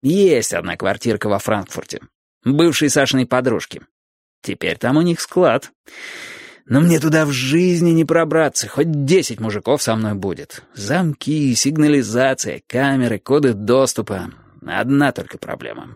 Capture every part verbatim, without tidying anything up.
Есть одна квартирка во Франкфурте. Бывшей Сашиной подружки. Теперь там у них склад. Но мне туда в жизни не пробраться. Хоть десять мужиков со мной будет. Замки, сигнализация, камеры, коды доступа. Одна только проблема.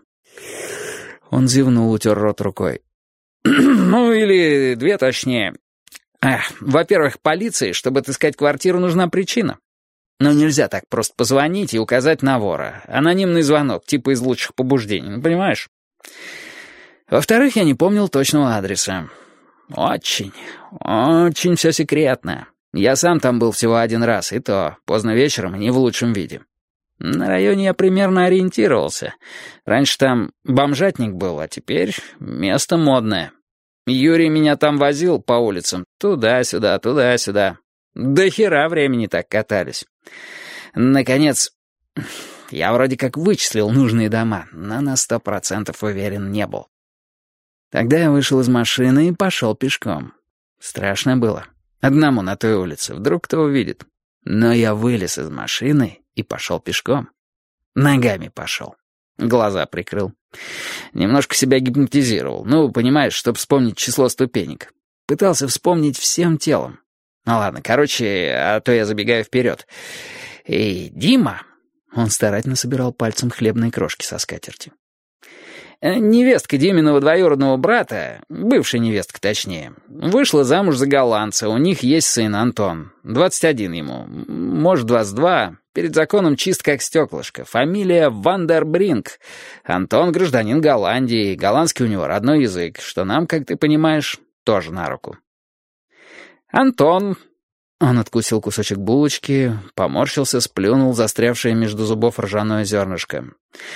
Он зевнул, утер рот рукой. Ну, или две точнее. Эх, во-первых, полиции, чтобы отыскать квартиру, нужна причина. Но нельзя так просто позвонить и указать на вора. Анонимный звонок, типа из лучших побуждений, ну, понимаешь? Во-вторых, я не помнил точного адреса. Очень, очень все секретно. Я сам там был всего один раз, и то поздно вечером и не в лучшем виде. На районе я примерно ориентировался. Раньше там бомжатник был, а теперь место модное. Юрий меня там возил по улицам. Туда-сюда, туда-сюда. До хера времени так катались. Наконец, я вроде как вычислил нужные дома, но на сто процентов уверен не был. Тогда я вышел из машины и пошел пешком. Страшно было. Одному на той улице. Вдруг кто увидит. Но я вылез из машины и пошел пешком. Ногами пошел. Глаза прикрыл. Немножко себя гипнотизировал. Ну, понимаешь, чтобы вспомнить число ступенек. Пытался вспомнить всем телом. Ну ладно, короче, а то я забегаю вперед. И Дима... Он старательно собирал пальцем хлебные крошки со скатерти. Невестка Диминого двоюродного брата, бывшая невестка точнее, вышла замуж за голландца, у них есть сын Антон, двадцать один ему, может двадцать два, перед законом чист как стеклышко, фамилия Вандербринк. Антон гражданин Голландии, голландский у него родной язык, что нам, как ты понимаешь, тоже на руку. Антон... Он откусил кусочек булочки, поморщился, сплюнул застрявшее между зубов ржаное зернышко.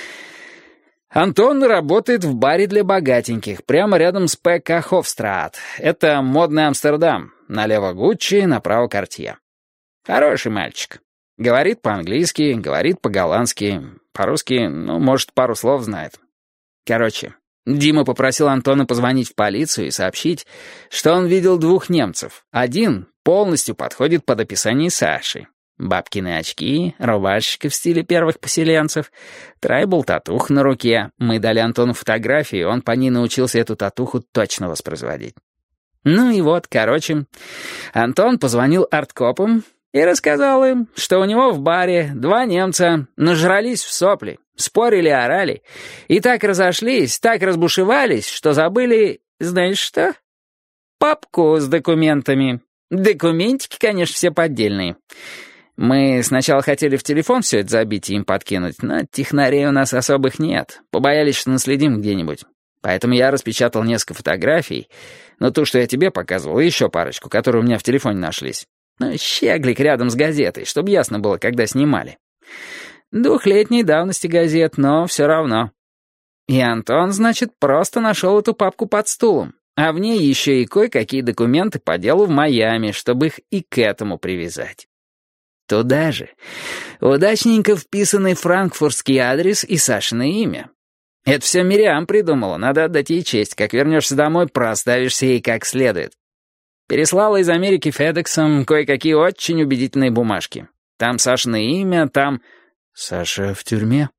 Антон работает в баре для богатеньких, прямо рядом с П К Хофстрат. Это модный Амстердам. Налево Гуччи, направо Картье. Хороший мальчик. Говорит по-английски, говорит по-голландски. По-русски, ну, может, пару слов знает. Короче, Дима попросил Антона позвонить в полицию и сообщить, что он видел двух немцев. Один полностью подходит под описание Саши. Бабкины очки, рубашечка в стиле первых поселенцев, трайбл-татух на руке. Мы дали Антону фотографии, он по ней научился эту татуху точно воспроизводить. Ну и вот, короче, Антон позвонил арткопам и рассказал им, что у него в баре два немца нажрались в сопли, спорили, орали, и так разошлись, так разбушевались, что забыли, знаешь что? Папку с документами. Документики, конечно, все поддельные. Мы сначала хотели в телефон все это забить и им подкинуть, но технарей у нас особых нет. Побоялись, что наследим где-нибудь. Поэтому я распечатал несколько фотографий, но ту, что я тебе показывал, и еще парочку, которые у меня в телефоне нашлись. Ну, щеглик рядом с газетой, чтобы ясно было, когда снимали. Двухлетней давности газет, но все равно. И Антон, значит, просто нашел эту папку под стулом, а в ней еще и кое-какие документы по делу в Майами, чтобы их и к этому привязать. Туда же удачненько вписанный франкфуртский адрес и Сашино имя. Это все Мириам придумала, надо отдать ей честь. Как вернешься домой, проставишься ей как следует. Переслала из Америки Федексом кое-какие очень убедительные бумажки. Там Сашино имя, там... Саша в тюрьме?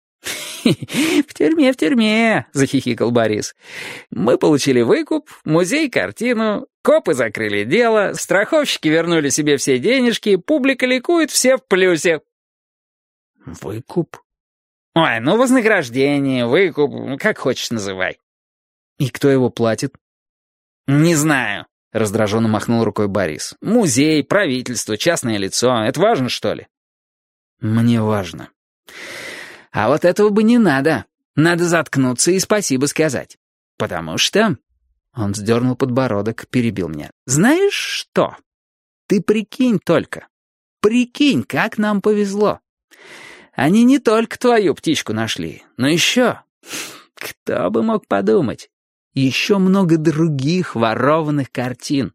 «В тюрьме, в тюрьме», — захихикал Борис. «Мы получили выкуп, музей, картину, копы закрыли дело, страховщики вернули себе все денежки, публика ликует, все в плюсе». «Выкуп?» «Ой, ну вознаграждение, выкуп, как хочешь называй». «И кто его платит?» «Не знаю», — раздраженно махнул рукой Борис. «Музей, правительство, частное лицо. Это важно, что ли?» «Мне важно». А вот этого бы не надо. Надо заткнуться и спасибо сказать. Потому что... Он вздернул подбородок, перебил меня. Знаешь что? Ты прикинь только. Прикинь, как нам повезло. Они не только твою птичку нашли, но еще... Кто бы мог подумать? Еще много других ворованных картин.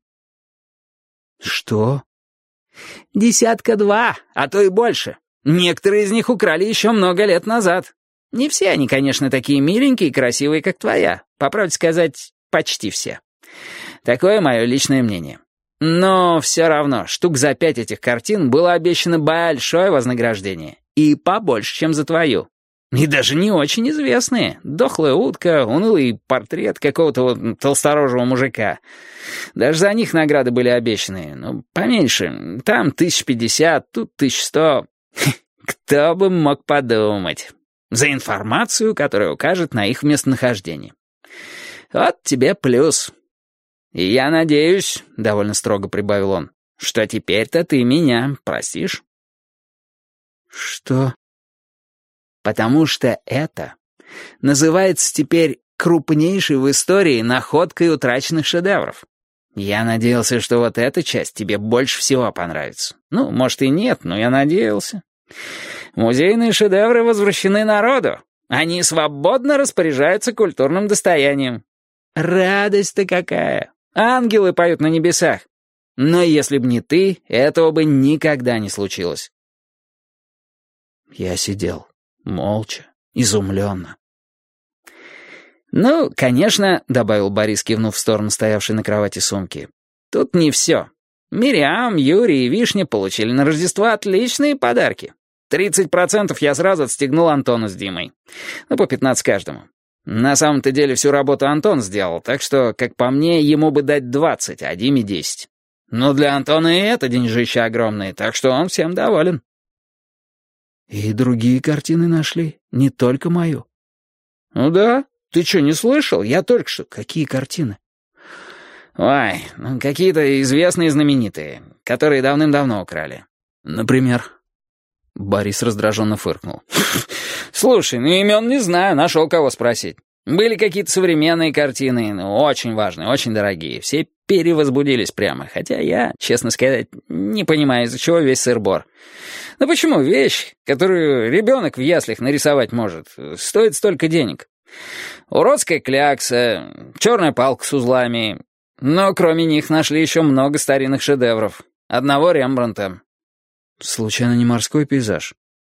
Что? Десятка два, а то и больше. Некоторые из них украли еще много лет назад. Не все они, конечно, такие миленькие и красивые, как твоя. По правде сказать, почти все. Такое мое личное мнение. Но все равно, штук за пять этих картин было обещано большое вознаграждение. И побольше, чем за твою. И даже не очень известные. Дохлая утка, унылый портрет какого-то вот толсторожего мужика. Даже за них награды были обещаны. Ну, поменьше. Там тысяч пятьдесят, тут тысяч сто. Кто бы мог подумать. За информацию, которая укажет на их местонахождение. Вот тебе плюс. И я надеюсь, — довольно строго прибавил он, — что теперь-то ты меня простишь. Что? Потому что это называется теперь крупнейшей в истории находкой утраченных шедевров. Я надеялся, что вот эта часть тебе больше всего понравится. Ну, может и нет, но я надеялся. Музейные шедевры возвращены народу. Они свободно распоряжаются культурным достоянием. Радость-то какая! Ангелы поют на небесах. Но если б не ты, этого бы никогда не случилось. Я сидел, молча, изумленно. «Ну, конечно», — добавил Борис, кивнув в сторону стоявшей на кровати сумки, — «тут не все. Мириам, Юрий и Вишня получили на Рождество отличные подарки. тридцать процентов я сразу отстегнул Антону с Димой. Ну, по пятнадцать каждому. На самом-то деле всю работу Антон сделал, так что, как по мне, ему бы дать двадцать, а Диме десять. Но для Антона и это деньжище огромное, так что он всем доволен». «И другие картины нашли, не только мою». «Ну да, ты что, не слышал? Я только что...» «Какие картины?» «Ой, ну, какие-то известные знаменитые, которые давным-давно украли». «Например?» Борис раздраженно фыркнул. «Слушай, ну имен не знаю, нашел кого спросить. Были какие-то современные картины, ну, очень важные, очень дорогие. Все перевозбудились прямо, хотя я, честно сказать, не понимаю, из-за чего весь сыр-бор. Ну почему вещь, которую ребенок в яслях нарисовать может, стоит столько денег? Уродская клякса, черная палка с узлами. Но кроме них нашли еще много старинных шедевров. Одного Рембрандта». «Случайно не морской пейзаж?»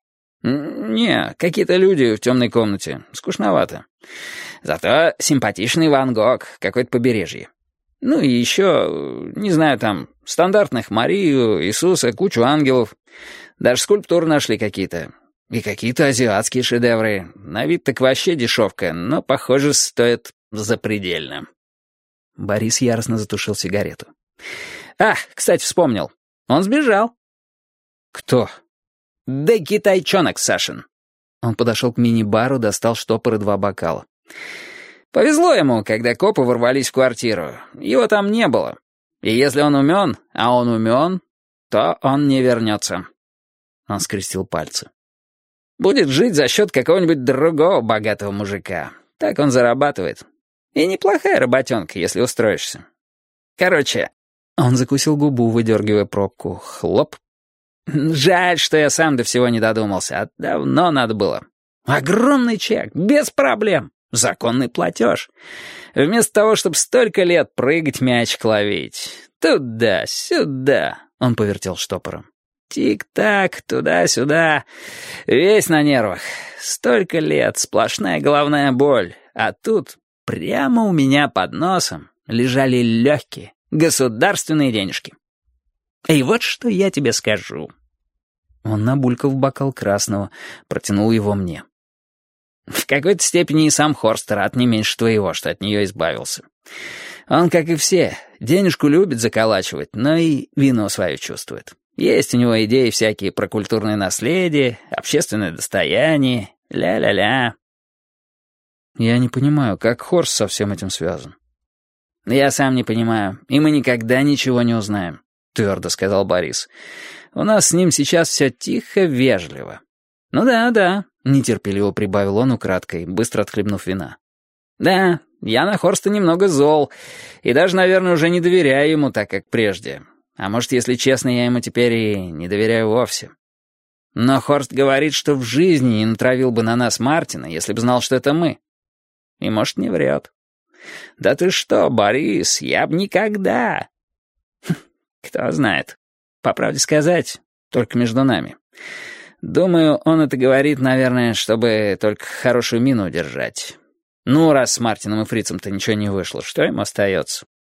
«Не, какие-то люди в темной комнате. Скучновато. Зато симпатичный Ван Гог, какое-то побережье. Ну и еще, не знаю, там, стандартных Марию, Иисуса, кучу ангелов. Даже скульптуры нашли какие-то. И какие-то азиатские шедевры. На вид так вообще дешевка, но, похоже, стоит запредельно». Борис яростно затушил сигарету. «А, кстати, вспомнил. Он сбежал». «Кто?» «Да китайчонок Сашин». Он подошел к мини-бару, достал штопор и два бокала. «Повезло ему, когда копы ворвались в квартиру. Его там не было. И если он умен, а он умен, то он не вернется». Он скрестил пальцы. «Будет жить за счет какого-нибудь другого богатого мужика. Так он зарабатывает. И неплохая работенка, если устроишься. Короче...» Он закусил губу, выдергивая пробку. Хлоп. «Жаль, что я сам до всего не додумался, а давно надо было. Огромный чек, без проблем, законный платеж. Вместо того, чтобы столько лет прыгать мячик ловить. Туда-сюда», — он повертел штопором. «Тик-так, туда-сюда, весь на нервах. Столько лет, сплошная головная боль, а тут прямо у меня под носом лежали легкие государственные денежки. И вот что я тебе скажу». Он набулькал в бокал красного, протянул его мне. «В какой-то степени и сам Хорст рад не меньше твоего, что от нее избавился. Он, как и все, денежку любит заколачивать, но и вину свою чувствует. Есть у него идеи всякие про культурное наследие, общественное достояние, ля-ля-ля». «Я не понимаю, как Хорст со всем этим связан». «Я сам не понимаю, и мы никогда ничего не узнаем», — твердо сказал Борис. «У нас с ним сейчас все тихо, вежливо». «Ну да, да», — нетерпеливо прибавил он украдкой, быстро отхлебнув вина. «Да, я на Хорста немного зол, и даже, наверное, уже не доверяю ему так, как прежде. А может, если честно, я ему теперь и не доверяю вовсе. Но Хорст говорит, что в жизни не натравил бы на нас Мартина, если бы знал, что это мы. И, может, не врет. Да ты что, Борис, я б никогда...» «Кто знает. По правде сказать, только между нами. Думаю, он это говорит, наверное, чтобы только хорошую мину удержать. Ну, раз с Мартином и Фрицем-то ничего не вышло, что ему остается?